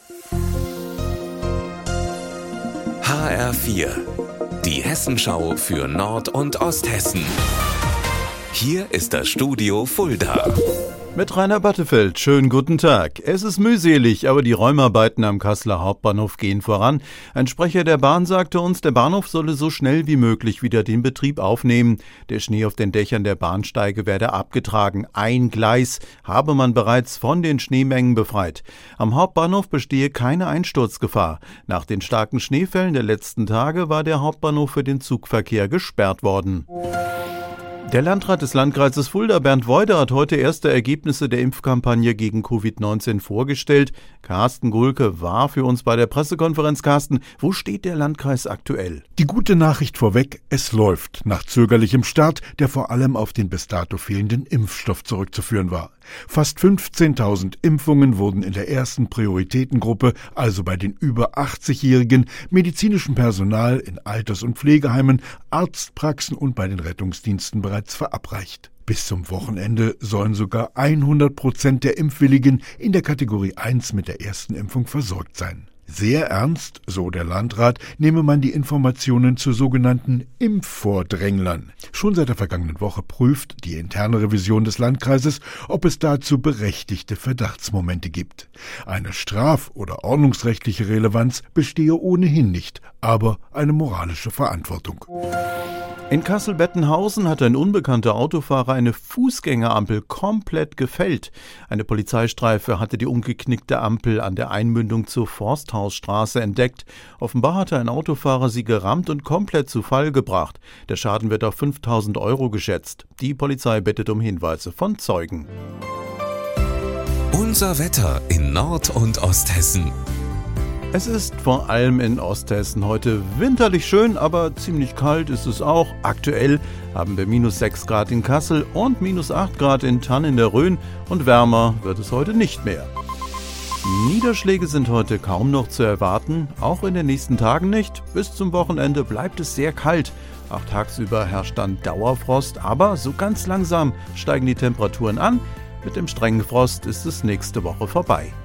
HR4, die Hessenschau für Nord- und Osthessen. Hier ist das Studio Fulda. Mit Rainer Battefeld, schönen guten Tag. Es ist mühselig, aber die Räumarbeiten am Kasseler Hauptbahnhof gehen voran. Ein Sprecher der Bahn sagte uns, der Bahnhof solle so schnell wie möglich wieder den Betrieb aufnehmen. Der Schnee auf den Dächern der Bahnsteige werde abgetragen. Ein Gleis habe man bereits von den Schneemengen befreit. Am Hauptbahnhof bestehe keine Einsturzgefahr. Nach den starken Schneefällen der letzten Tage war der Hauptbahnhof für den Zugverkehr gesperrt worden. Der Landrat des Landkreises Fulda, Bernd Woide, hat heute erste Ergebnisse der Impfkampagne gegen Covid-19 vorgestellt. Carsten Gulke war für uns bei der Pressekonferenz. Carsten, wo steht der Landkreis aktuell? Die gute Nachricht vorweg, es läuft nach zögerlichem Start, der vor allem auf den bis dato fehlenden Impfstoff zurückzuführen war. Fast 15.000 Impfungen wurden in der ersten Prioritätengruppe, also bei den über 80-Jährigen, medizinischem Personal in Alters- und Pflegeheimen, Arztpraxen und bei den Rettungsdiensten bereits verabreicht. Bis zum Wochenende sollen sogar 100% der Impfwilligen in der Kategorie 1 mit der ersten Impfung versorgt sein. Sehr ernst, so der Landrat, nehme man die Informationen zu sogenannten Impfvordränglern. Schon seit der vergangenen Woche prüft die interne Revision des Landkreises, ob es dazu berechtigte Verdachtsmomente gibt. Eine straf- oder ordnungsrechtliche Relevanz bestehe ohnehin nicht, aber eine moralische Verantwortung. In Kassel-Bettenhausen hat ein unbekannter Autofahrer eine Fußgängerampel komplett gefällt. Eine Polizeistreife hatte die umgeknickte Ampel an der Einmündung zur Forsthausstraße entdeckt. Offenbar hatte ein Autofahrer sie gerammt und komplett zu Fall gebracht. Der Schaden wird auf 5.000 € geschätzt. Die Polizei bittet um Hinweise von Zeugen. Unser Wetter in Nord- und Osthessen. Es ist vor allem in Osthessen heute winterlich schön, aber ziemlich kalt ist es auch. Aktuell haben wir -6 Grad in Kassel und -8 Grad in Thann in der Rhön und wärmer wird es heute nicht mehr. Niederschläge sind heute kaum noch zu erwarten, auch in den nächsten Tagen nicht. Bis zum Wochenende bleibt es sehr kalt. Auch tagsüber herrscht dann Dauerfrost, aber so ganz langsam steigen die Temperaturen an. Mit dem strengen Frost ist es nächste Woche vorbei.